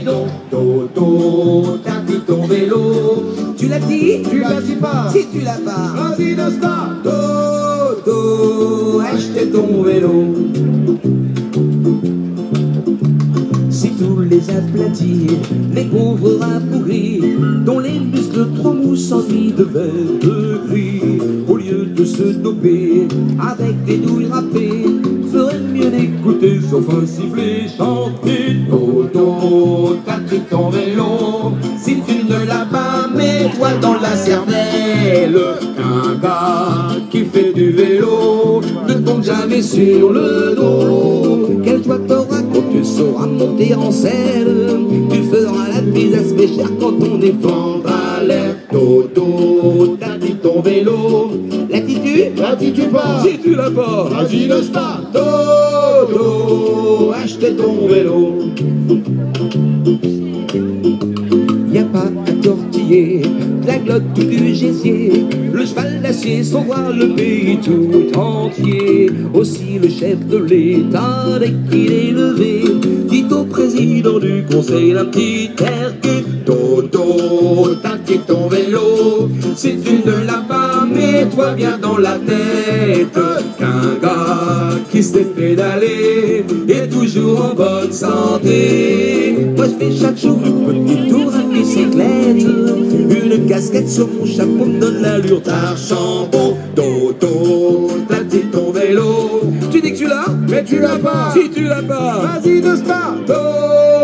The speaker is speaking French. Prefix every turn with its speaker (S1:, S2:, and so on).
S1: Toto, t'as dit ton vélo. Tu l'as dit?
S2: Tu l'as dit pas.
S1: Si tu l'as pas,
S2: Vas-y, Nostar.
S1: Toto, achetez ton vélo. Si tous les aplatis, les pauvres rabougris, dont les muscles trop mous s'ennuient de verre gris, au lieu de se doper avec des douilles râpées, ferait mieux d'écouter sauf un sifflet chanter. Toto, t'as pris ton vélo. Si tu ne l'as pas, mets-toi dans la cervelle. Un gars qui fait du vélo ne tombe jamais sur le dos. Quelle joie t'auras quand tu sauras monter en selle. Tu feras la bise à se pécher quand on est vent à l'air. Toto, t'as dit ton vélo. L'attitude?
S2: L'attitude pas.
S1: Si tu l'as pas,
S2: Vas-y, Nostar.
S1: Toto, achetez ton vélo. Y'a pas à tortiller la glotte du gésier, le cheval d'acier sans voir le pays tout entier. Aussi le chef de l'État, dès qu'il est levé, dit au président du conseil d'un petit air que Toto, t'as dit ton vélo. Si tu ne l'as pas, mets-toi bien dans la tête qu'un gars qui s'est pédalé est toujours en bonne santé. Moi je fais chaque jour un petit tour à bicyclette, une casquette sur mon chapeau me donne l'allure d'Archambault. Toto, t'as dit ton vélo. Tu dis que tu l'as?
S2: Mais tu l'as pas.
S1: Si tu l'as pas,
S2: Vas-y, Nostar.
S1: Toto,